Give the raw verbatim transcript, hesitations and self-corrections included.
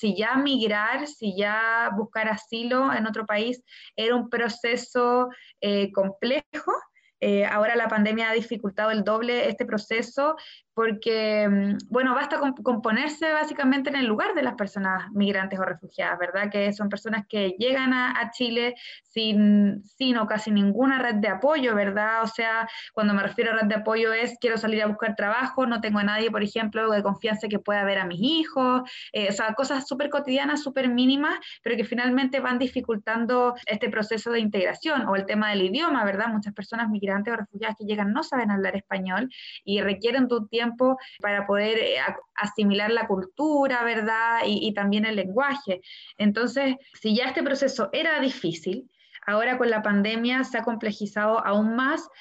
si ya migrar, si ya buscar asilo en otro país era un proceso eh, complejo. Eh, ahora la pandemia ha dificultado el doble este proceso porque, bueno, basta con, con ponerse básicamente en el lugar de las personas migrantes o refugiadas, ¿verdad? Que son personas que llegan a, a Chile sin, sin o casi ninguna red de apoyo, ¿verdad? O sea, cuando me refiero a red de apoyo es quiero salir a buscar trabajo, no tengo a nadie, por ejemplo, de confianza que pueda ver a mis hijos, eh, o sea, cosas súper cotidianas, súper mínimas, pero que finalmente van dificultando este proceso de integración, o el tema del idioma, ¿verdad? Muchas personas migrantes o refugiadas que llegan no saben hablar español y requieren de un tiempo para poder eh, asimilar la cultura, ¿verdad? Y, y también el lenguaje. Entonces, si ya este proceso era difícil, ahora con la pandemia se ha complejizado aún más